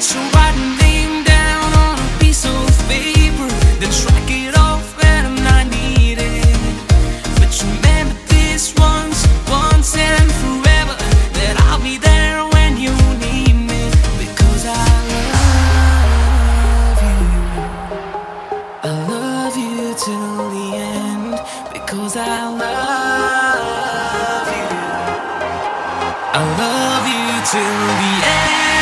So write my name down on a piece of paper, then strike it off when I'm not needed. But remember this once and forever, that I'll be there when you need me. Because I love you till the end. Because I love you till the end.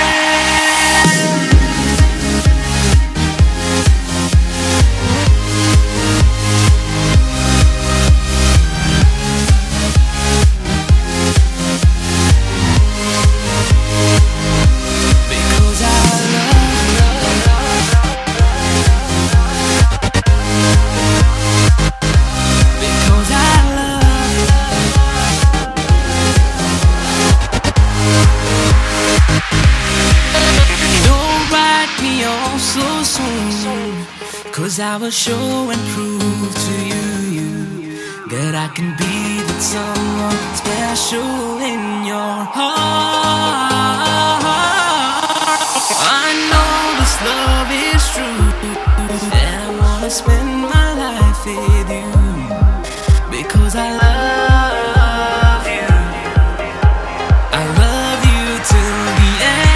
Cause I will show and prove to you that I can be that someone special in your heart. I know this love is true, and I wanna spend my life with you. Because I love you, I love you till the end.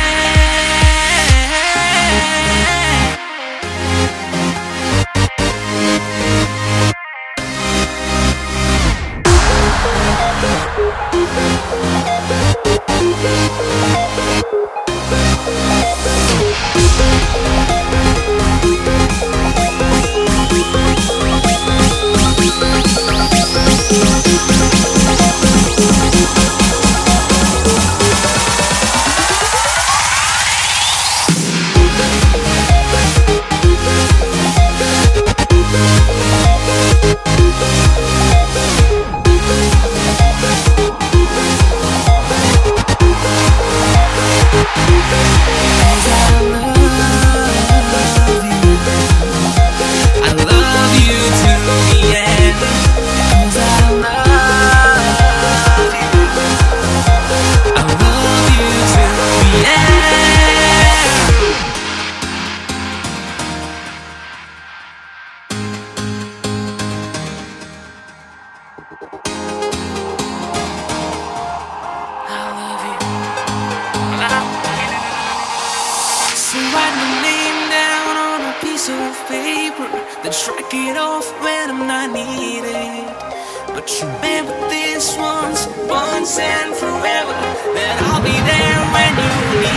Of paper, then strike it off when I'm not needed. But remember this once and forever, that I'll be there when you need me.